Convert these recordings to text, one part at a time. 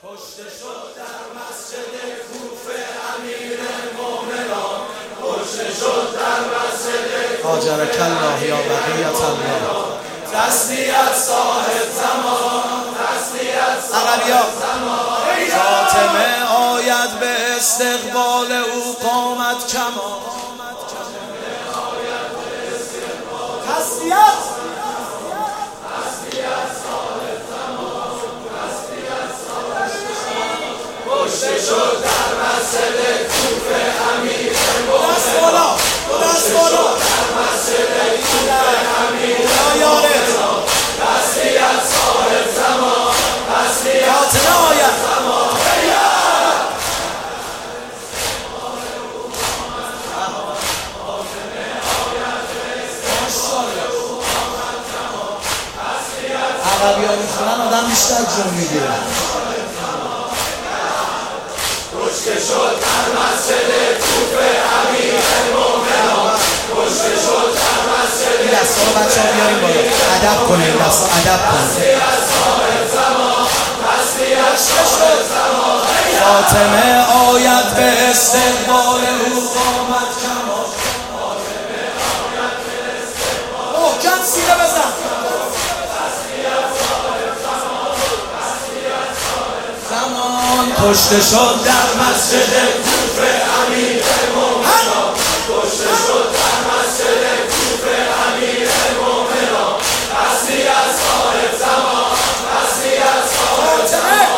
کشته شد در مسجد کوفه امیر مومنان، کشته شد در مسجد هاجرک الله یا بقیت الله. تسلیت صاحب زمان، تسلیت صاحب زمان. فاطمه آید به استقبال او قامت کمان. تسلیت کشته شد در مسجد کوفه امیر مومنان، کشته شد در مسجد کوفه امیر مومنان. تسلیت صاحب زمان، تسلیت فاطمه آید. زمان. عقبی ها میخونن آدم بیشتر جون میگیره. کشته شد در مسجد کوفه امیر مومنان، کشته شد در مسجد. این دستا رو بچه ها بیاریم بالا، ادب کنه این دستا، ادب کنه. تسلیت صاحب زمان، تسلیت صاحب زمان. فاطمه آید به استقبال او قامت کمان. محکم سینه بزن. زمان کشته شد در مسجد کوفه امیر مومنان، کشته شد در مسجد کوفه امیر مومنان. تسلیت صاحب زمان، تسلیت صاحب زمان.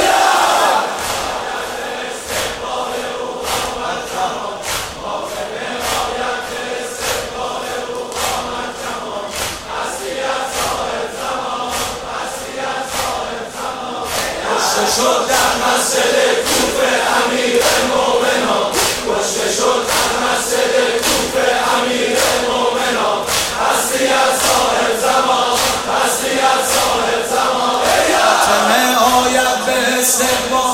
کشته شد در مسجد کوفه امیر مومنان، کشته شد در مسجد کوفه امیر مومنان. تسلیت صاحب زمان، تسلیت صاحب زمان. فاطمه آید به استقبال